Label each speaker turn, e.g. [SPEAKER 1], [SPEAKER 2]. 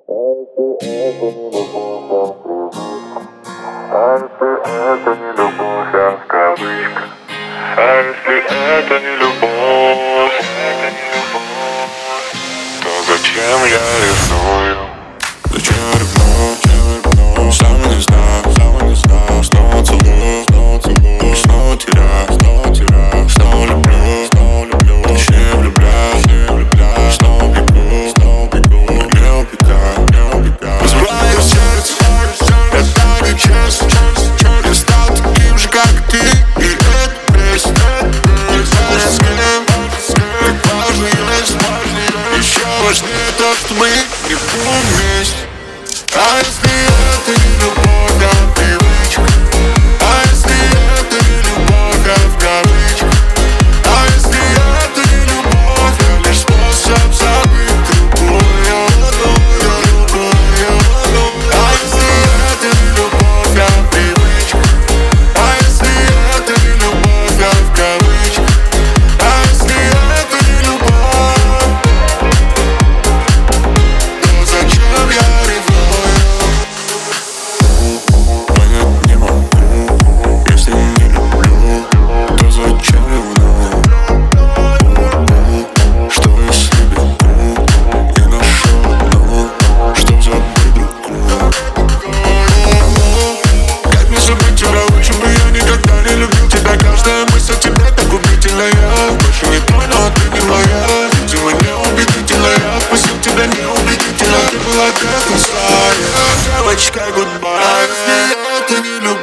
[SPEAKER 1] это не любовь, а в кавычках. А если это не любовь, то зачем я ревную?
[SPEAKER 2] Зачем я ревную? Сам не знаю, снова целую, снова теряю, снова люблю, точнее влюбляюсь, снова бегу, не убегаю. Разбиваю сердце, это нечестно. Я стал таким же, как ты, и это песня. Знаешь, с кем, как важно есть. Еще важнее то, что мы не будем вместе. А если это не любовь, а привычка? А если это не любовь, а в кавычках? А если это не любовь, а лишь способ забыть другую? А если это не любовь, а привычка? А если это не любовь, а в кавычках? А если это не любовь, то зачем я ревную? Понять не могу, если не люблю, то зачем ревную? Что если бегу и нашел одну, чтоб забыть другую? Как мне забыть тебя? Лучше бы я никогда не любил тебя. Каждая мысль о тебе так губительная. Больше не твой, но ты не моя. Видимо, неубедительная. Впустил тебя неубедительно. Ты была до конца. Девочка, goodbye. А если это не любовь?